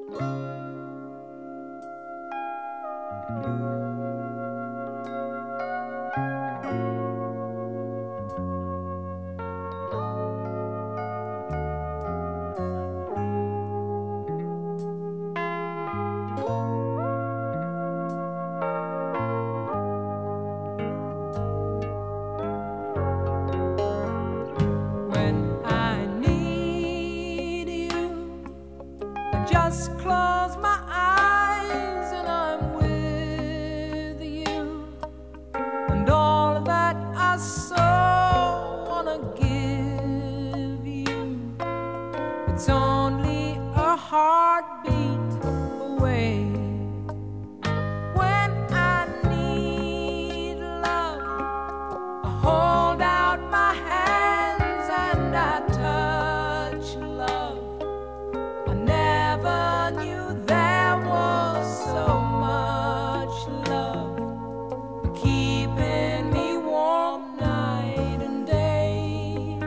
Just close my eyes and I'm with you, and all that I so wanna give you, it's only a heartbeat away. When I need love, I hold out my hands and I touch love. I never knew there was so much love keeping me warm night and day.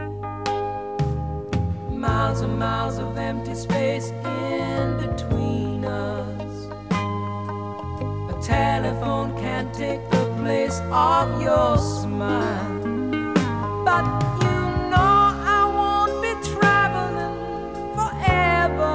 Miles and miles of empty space in between us. A telephone can't take the place of your smile. But you know I won't be traveling forever.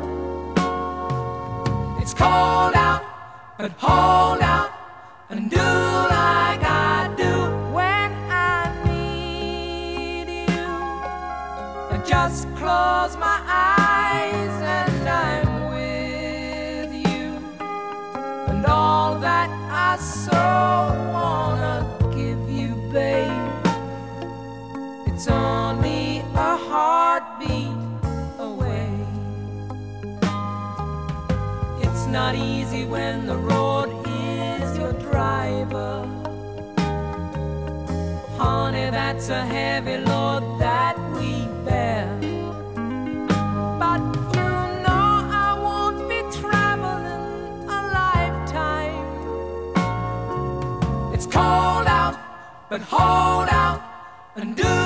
It's cold out, but hold out and do like I do. When I need you, I just close my eyes and I'm with you, and all that I so wanna give you, babe, it's only a heartbeat away. It's not easy when the road is your driver. Honey, that's a heavy load that we bear. But you know I won't be traveling a lifetime. It's cold out, but hold out and do